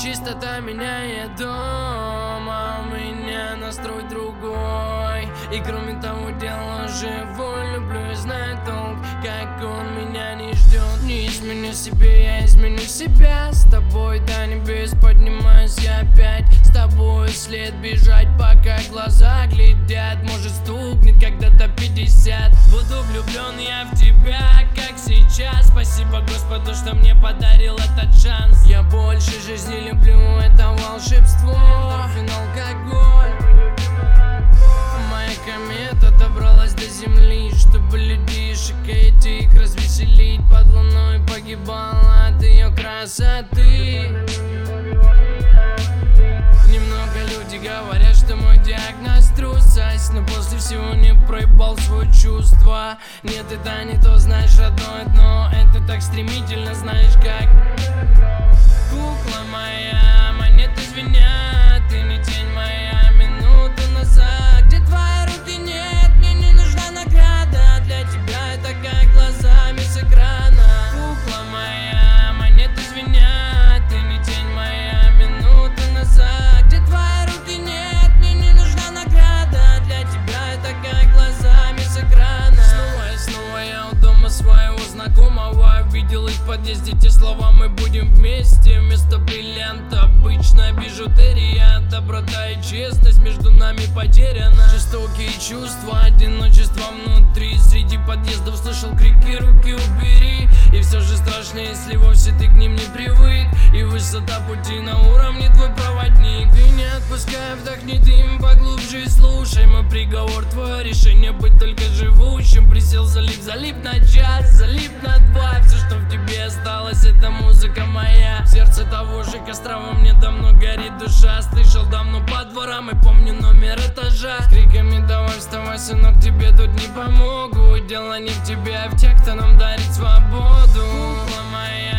чистота меняет дом, а у меня настрой другой. И кроме того дела живой, люблю и знаю толк, как он меня не ждет. Не изменю себе, я изменю себя. С тобой до небес поднимаюсь я опять. С тобой след бежать, пока глаза глядят. Может стукнет когда-то 50. Буду влюблен я в тебя, как сейчас. Спасибо Господу, что мне подарил этот шанс. Я больше жизни люблю, это волшебство. Эндорфин, алкоголь. Моя комета добралась до земли, чтобы людишек этих развеселить. Под луной погибала от ее красоты. Немного люди говорят, что мой диагноз трусость, но после всего не проебал свое чувство. Нет, это не то, знаешь, родное дно. Это так стремительно, знаешь как. Кукла моя, монеты звенят. Ты не тень моя, минуту назад. Где твои руки, нет, мне не нужна награда. Для тебя это как глазами с экрана. Кукла моя, монеты звенят. Ты не тень моя, минуту назад. Где твои руки, нет, мне не нужна награда. Для тебя это как глазами с экрана. Снова я у дома своего знакомого. Видел их в подъезде, те слова мы будем вместе. Вместо бриллианта обычная бижутерия. Доброта и честность между нами потеряна. Жестокие чувства, одиночество внутри. Среди подъездов слышал крики, руки убери. И все же страшно, если вовсе ты к ним не привык. И высота пути на уровне твой проводник. Ты не отпускай, вдохни дым поглубже и слушай мой приговор. Твое решение быть только живущим. Присел, залип на час, залип на два. Все, что в тебе осталось, это музыка моя. В сердце того же костра во мне давно горит душа. Слышал давно по дворам и помню номер этажа. С криками давай вставай, сынок, тебе тут не помогут. Дело не в тебе, а в тех, кто нам дарит свободу. Кукла моя,